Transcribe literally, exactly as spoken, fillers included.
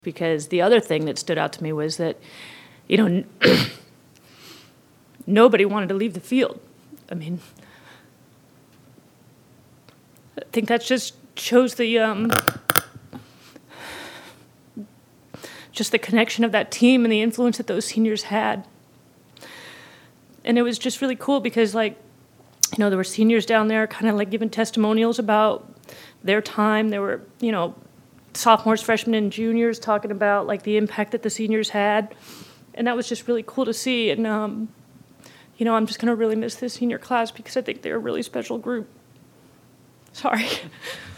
Because the other thing that stood out to me was that, you know, n- nobody wanted to leave the field. I mean, I think that just shows the, um, just the connection of that team and the influence that those seniors had. And it was just really cool because, like, you know, there were seniors down there kind of like giving testimonials about their time. There were, you know, sophomores, freshmen, and juniors talking about like the impact that the seniors had. And that was just really cool to see. And, um, you know, I'm just going to really miss this senior class because I think they're a really special group. Sorry.